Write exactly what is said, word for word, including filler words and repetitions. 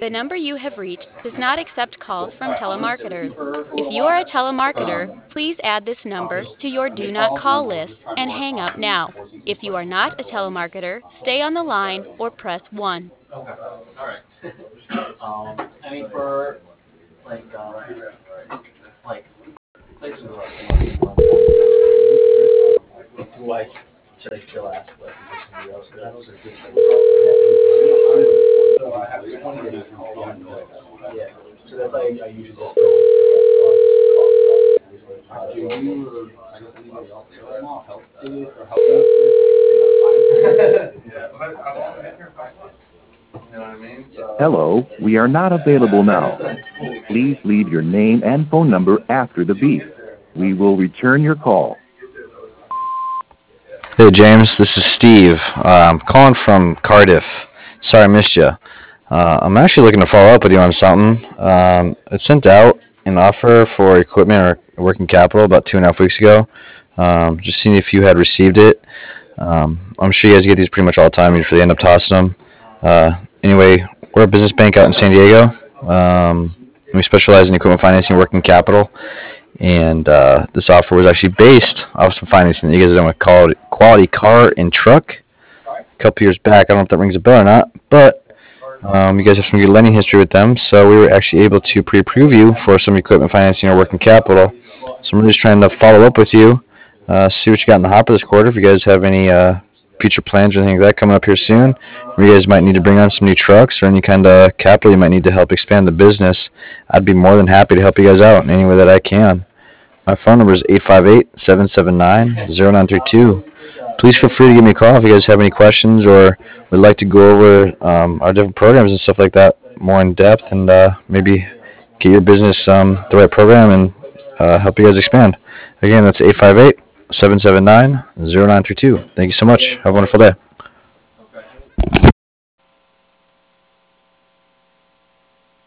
The number you have reached does not accept calls from telemarketers. If you are a telemarketer, please add this number to your do not call list and hang up now. If you are not a telemarketer, stay on the line or press one. Okay. All right. um, I mean, for like, uh, like, places where do I should I still ask like for somebody else? Because I know there's just like, so I have twenty days to call on. Yeah. So that's why I, I usually just go. Do you or I guess anybody else there right now help Dave or help us? Yeah, but I've only been here five months. You know what I mean? So, Hello, we are not available now. Please leave your name and phone number after the beep. We will return your call. Hey James, this is Steve. Uh, I'm calling from Cardiff. Sorry I missed you. Uh, I'm actually looking to follow up with you on something. Um, I sent out an offer for equipment or working capital about two and a half weeks ago. Um, just seeing if you had received it. Um, I'm sure you guys get these pretty much all the time. You usually end up tossing them. Uh, anyway, we're a business bank out in San Diego. Um, we specialize in equipment financing and working capital. And uh, this offer was actually based off some financing that you guys have done with quality, quality car and truck a couple years back. I don't know if that rings a bell or not, but um, you guys have some good lending history with them, so we were actually able to pre-approve you for some equipment financing or working capital. So I'm really just trying to follow up with you, uh, see what you got in the hopper this quarter. If you guys have any uh, future plans or anything like that coming up here soon, where you guys might need to bring on some new trucks or any kind of capital you might need to help expand the business, I'd be more than happy to help you guys out in any way that I can. My phone number is eight five eight, seven seven nine, zero nine three two. Please feel free to give me a call if you guys have any questions or would like to go over um, our different programs and stuff like that more in depth and uh, maybe get your business um, the right program and uh, help you guys expand. Again, that's eight five eight, seven seven nine, zero nine three two. Thank you so much. Have a wonderful day.